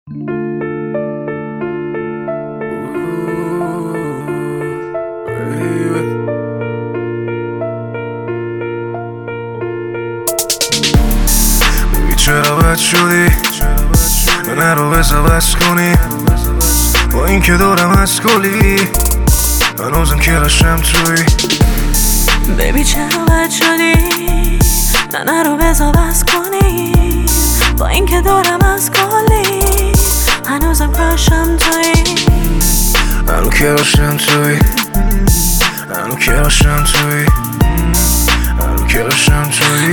چرا بد شدی من رو بذار بس کنی با این که دارم از کلی هنوزم که رشم توی بیبی چرا بد شدی نه رو بذار بس کنی با این که دارم از کلی هنوزم رشم توی هنو که رشم توی هنو که رشم توی هنو که رشم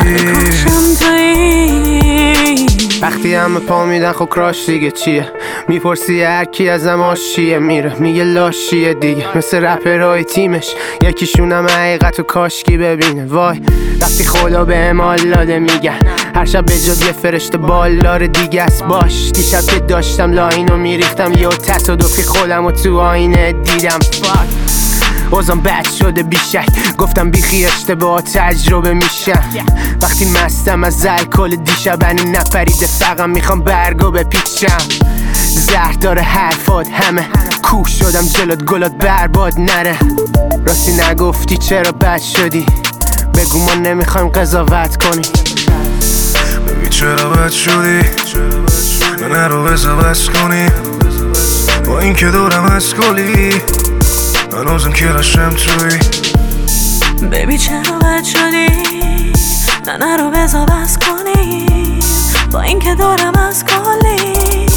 توی وقتی همه پا میدن خب کراش دیگه چیه؟ میپرسی هر کی ازم آشیه میره میگه لاشیه دیگه مثل رپرهای تیمش یکیشونم حقیقتو کاشکی ببینه. وای وقتی خدا به امال داده میگن هر شب به جاد یه فرشته بالدار دیگه است. باش دیشب که داشتم لاینو میریختم یه تصادفی خودم و تو آینه دیدم. فاک اوزم بد شده بیشک گفتم بیخی اشتباه تجربه میشم. وقتی مستم از الکل دیشب هنو نپریده فقط میخوام برگو بپیچم. زهر داره حرفات همه کوه شدم جلوت گلات برباد نره. راستی نگفتی چرا بد شدی بگو ما نمیخوایم قضاوت کنی. ببین چرا بد شدی من رو بذار بس کنی با این که دارم از کلی هنوزم که رشم توی بیبی چرا بد شدی نه رو بذار بس کنی با این که دارم از کلی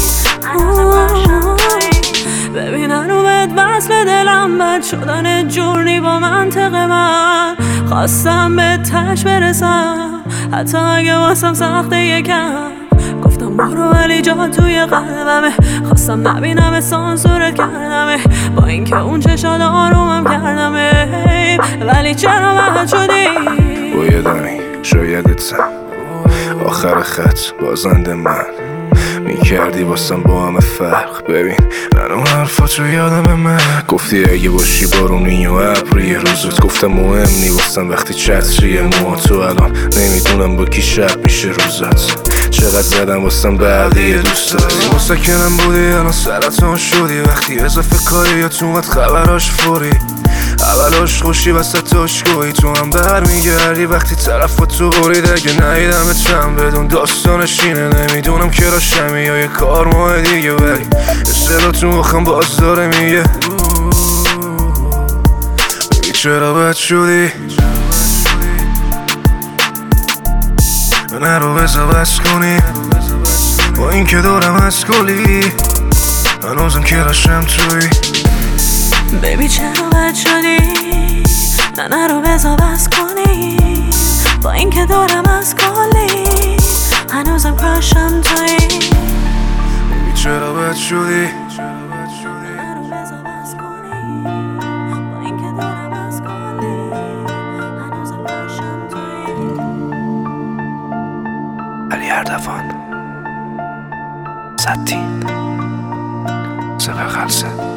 ببین هنو بهت وصل دلم بد شدن جورنی با منطق من خواستم به تش برسم حتی اگه واسم سخته یکم گفتم برو ولی جا توی قلبمه خواستم نبینم سانسورت کردمه با اینکه اون چشات آرومم کردمه ولی چرا بد شدی بایدنی شایدتم آخر خط بازنده من میکردی واسم با همه فرق. ببین منو حرفاتو یادم من گفتی اگه باشی بارونی و ابری روزت گفتم مهم نی واسم وقتی چتریه مو تو الان نمیدونم با کی شب میشه روزت چقدر زدم واسم بعدی دوست داری واسه کنم بودی الان سرطان شدی وقتی اضافه کاری یا تو مد خبراش فوری اولاش خوشی وسط تاشگویی تو هم برمیگردی وقتی طرف تو برید اگه نهیدم چند بدون داستانش اینه نمیدونم که راشمی یا یه کار ماه دیگه ولی اصلا تو مخم باز داره میگه بگی چرا بد شدی من رو بذار بس کنی با این که دارم از کلی هنوزم که رشم توی بیبی چرا بد شدی نه رو بذار بس کنی با این که دارم از کلی هنوزم کراشم توی بیبی چرا بد شدی علی اردوان 110 صفر خلصه